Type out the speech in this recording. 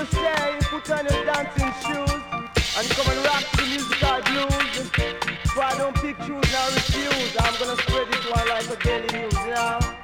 you say, put on your dancing shoes and come and rock the musical blues. So I don't pick, choose, or refuse. I'm gonna spread this one like a daily news, you know.